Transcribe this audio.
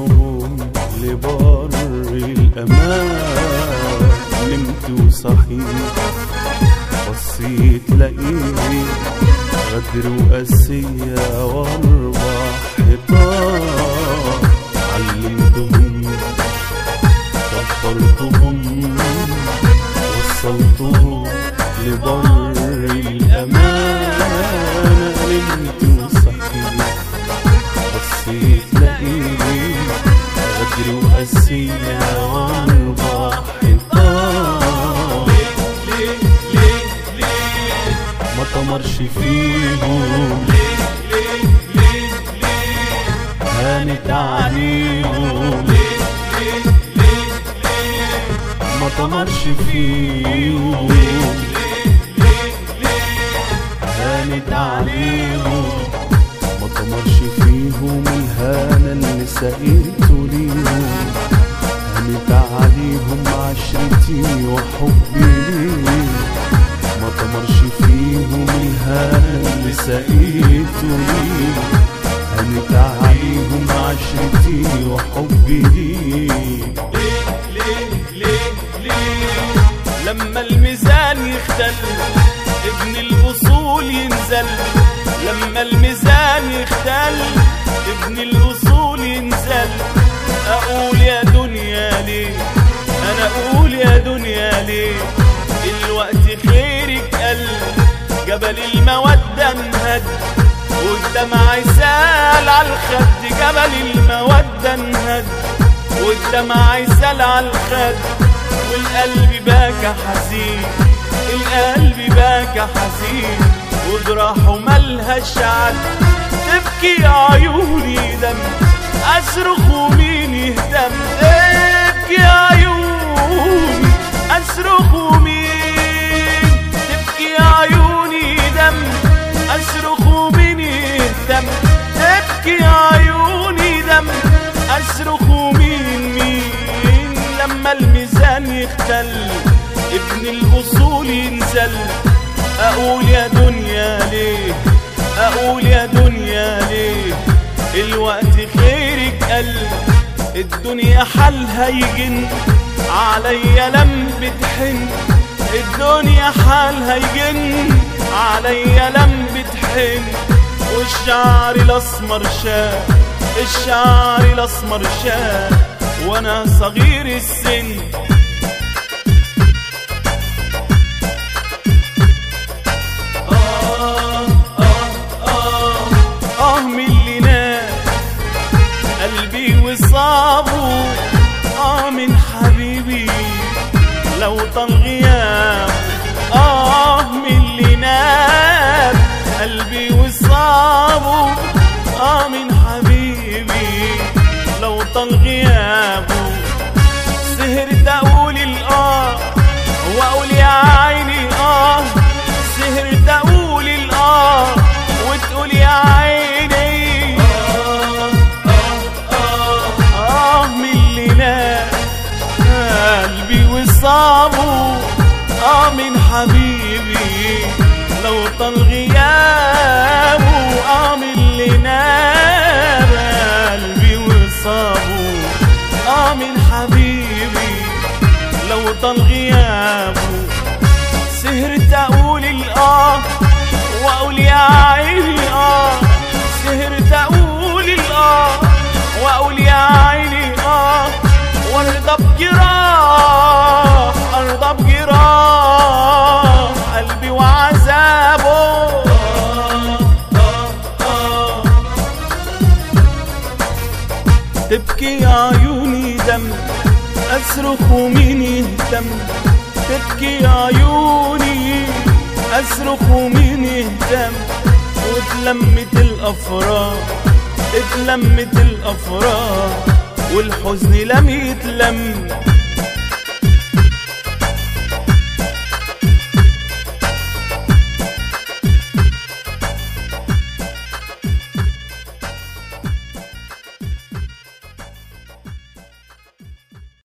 وصلتهم لبر الأمان. نمت وصحيت بصيت لقيت غدر وقاسية واربع حيطان. علمتهم كبرتهم وصلتهم لبر الأمان. نمت وصحيت بصيت لقيت غدر وقاسية واربع حيطان. ما طمرش فيهم هانت عليهم. ما طمرش فيهم هانت عليهم. ما طمرش فيهم الهانة اللي سقيته ليهم. هانت عليهم عشرتي وحبي ليهم. ما طمرش فيهم الهانة اللي سقيته ليهم. هانت عليهم عشرتي وحبي ليهم. لما الميزان يختل ابن الأصول ينزل. لما الميزان يختل ابن الأصول ينزل. أقول يا دنيا ليه، أنا أقول يا دنيا ليه. الوقت خيرك قل جبل المودة انهد والدمع يسال على الخد. جبل المودة انهد والدمع يسال على الخد. والقلب باكى حزين، القلب باكى حزين وجراحه ملهاش عد. تبكي عيوني دم أصرخ ومين يهتم. تبكي عيوني أصرخ ومين. تبكي عيوني دم أصرخ ومين يهتم. تبكي عيوني دم أصرخ ومين مين. لما الميزان يختل ابن الأصول ينزل. أقول يا دنيا ليه، أقول يا دنيا ليه. الوقت خيرك قل الدنيا حالها يجن عليا لم بتحن. الدنيا حالها يجن عليا لم بتحن. والشعر الأسمر شاب، الشعر الأسمر شاب وأنا صغير السن. من اللي نام قلبي وصابه. من حبيبي لو طال غيابه. من اللي نام قلبي وصابه. من حبيبي لو طال غيابه. سهرت اقول واقول يا عيني سهرت اقول وتقول يا عيني. من اللي نام قلبي وصابه. من حبيبي لو طال غيابه. من اللي نام قلبي وصابه. من حبيبي لو طال غيابه. سهرت اقول واقول يا عيني سهرت اقول واقول يا عيني وارضى بجراح، ارضى بجراح قلبي وعذابه. تبكي عيوني دم اصرخ ومين يهتم. تبكي عيوني أصرخ ومين يهتم. واتلمت الأفراح، اتلمت الأفراح والحزن لم يتلم.